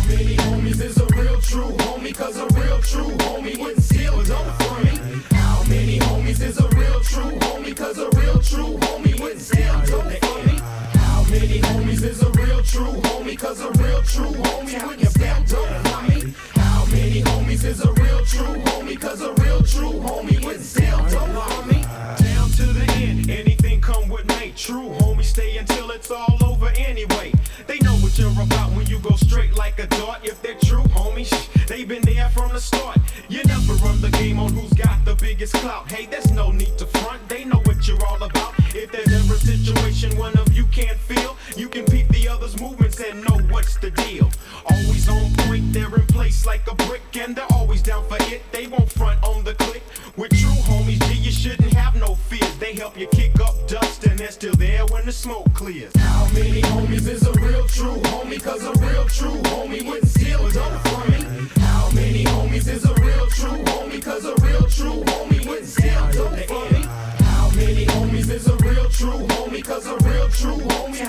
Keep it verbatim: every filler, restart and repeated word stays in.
many homies is a real true homie? Cause a real true homie wouldn't steal a dope from me. How many homies is a real true homie? Cause a real true homie wouldn't steal dope from me. How many homies is a real true homie? Cause a real true homie wouldn't steal dope from me. How many homies is a real true homie? Cause a real true homie wouldn't steal dope from me. Down to the end, anything come with me. True homies stay until it's all over anyway. They know what you're about when you go straight like a dart. If they're true homies, they've been there from the start. You never run the game on who's got the biggest clout. Hey, there's no need to front, they know what you're all about. If there's ever a situation one of you can't feel, you can peep the other's movements and know what's the deal. Always on point, they're in place like a brick, and they're always down for it. They won't front on the click. With true homies, G, you shouldn't have no fears. They help you kick up dust, and they're still there when the smoke clears. How many homies is a real true homie? Cause a real true homie wouldn't steal a dope from me. How many homies is a real true homie? Cause a real true homie wouldn't steal dope from me. How many homies is a real true homie? Cause a real true homie